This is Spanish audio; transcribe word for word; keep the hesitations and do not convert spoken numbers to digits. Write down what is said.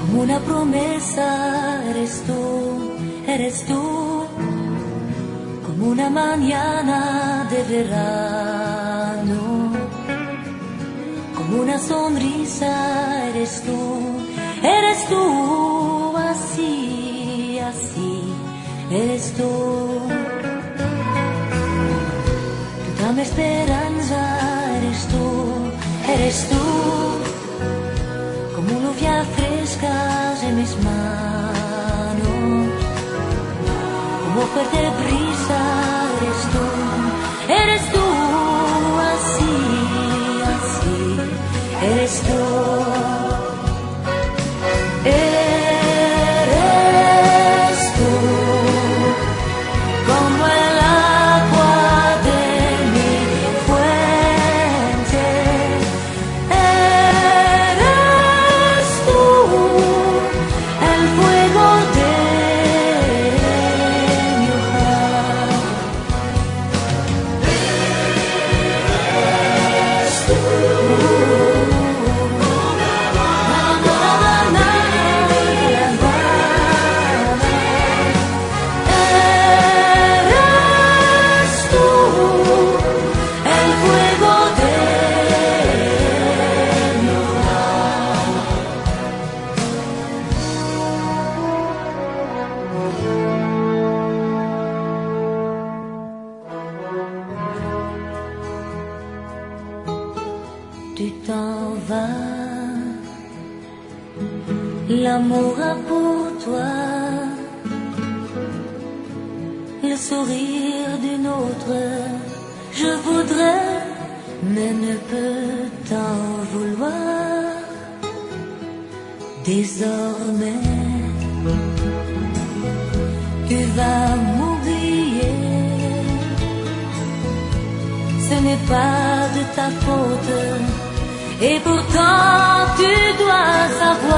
Como una promesa eres tú, eres tú, como una mañana de verano, como una sonrisa eres tú, eres tú, así, así, eres tú. Dame esperanza, eres tú, eres tú, como lluvia fresca en mis manos, como fuerte brisa, eres tú, eres tú, así, así, eres tú. Eres tú, como el agua de mi fuente. Eres tú, el fuego de mi hogar. Eres tú, tu t'en vas, l'amour a pour toi le sourire d'une autre. Je voudrais, mais ne peux t'en vouloir. Désormais, tu vas m'oublier. Ce n'est pas de ta faute. Et pourtant tu dois savoir